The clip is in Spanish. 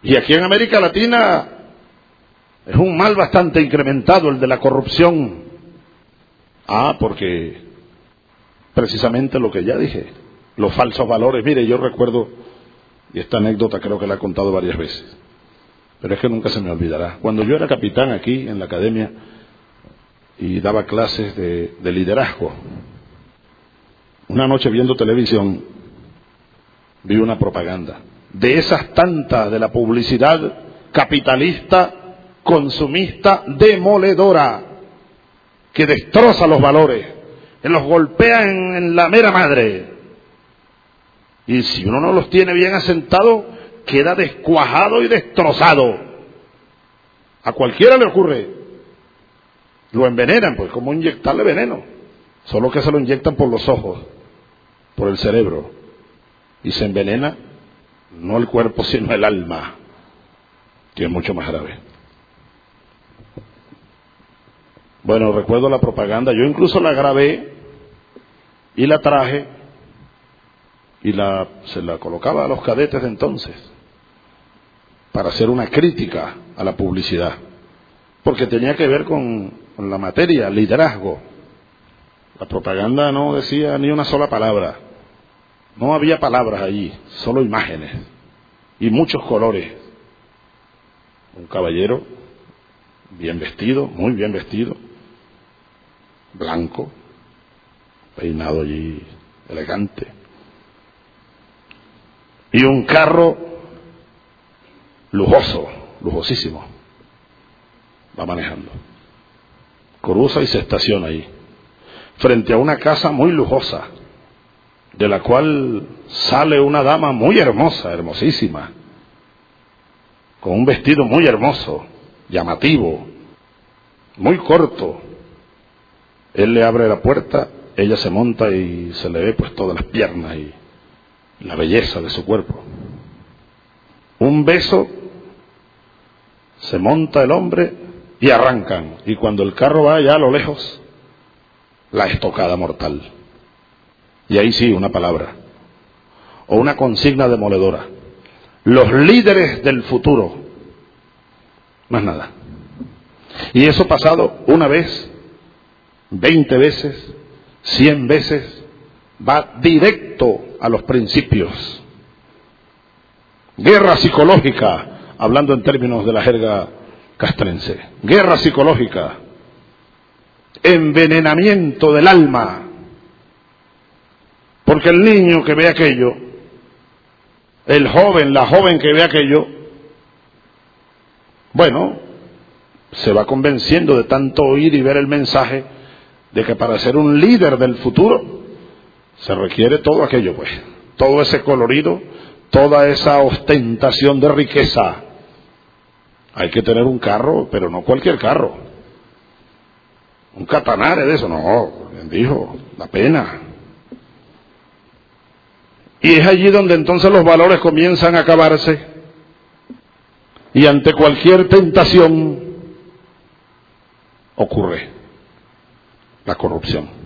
Y aquí en América Latina es un mal bastante incrementado el de la corrupción. Porque precisamente lo que ya dije, los falsos valores. Mire, yo recuerdo, y esta anécdota creo que la he contado varias veces, pero es que nunca se me olvidará. Cuando yo era capitán aquí en la academia y daba clases de liderazgo, una noche viendo televisión vi una propaganda de esas tantas de la publicidad capitalista, consumista, demoledora, que destroza los valores, que los golpea en la mera madre. Y si uno no los tiene bien asentados, queda descuajado y destrozado. A cualquiera le ocurre. Lo envenenan, pues como inyectarle veneno. Solo que se lo inyectan por los ojos, por el cerebro. Y se envenena no el cuerpo, sino el alma, que es mucho más grave. Bueno, recuerdo la propaganda, yo incluso la grabé y la traje y se la colocaba a los cadetes de entonces para hacer una crítica a la publicidad, porque tenía que ver con la materia, liderazgo. La propaganda no decía ni una sola palabra, no había palabras allí, solo imágenes y muchos colores. Un caballero bien vestido, muy bien vestido, blanco, peinado allí elegante, y un carro lujoso, lujosísimo, va manejando, cruza y se estaciona ahí frente a una casa muy lujosa, de la cual sale una dama muy hermosa, hermosísima, con un vestido muy hermoso, llamativo, muy corto. Él le abre la puerta, ella se monta y se le ve pues todas las piernas y la belleza de su cuerpo. Un beso, se monta el hombre y arrancan. Y cuando el carro va allá a lo lejos, la estocada mortal. Y ahí sí, una palabra, o una consigna demoledora. Los líderes del futuro, más nada. Y eso pasado una vez, 20 veces, 100 veces, va directo a los principios. Guerra psicológica, hablando en términos de la jerga castrense. Guerra psicológica, envenenamiento del alma. Porque el niño que ve aquello, el joven, la joven que ve aquello, bueno, se va convenciendo de tanto oír y ver el mensaje de que para ser un líder del futuro se requiere todo aquello, pues, todo ese colorido, toda esa ostentación de riqueza. Hay que tener un carro, pero no cualquier carro, un Catanare de eso, no, dijo, la pena. Y es allí donde entonces los valores comienzan a acabarse, y ante cualquier tentación ocurre la corrupción.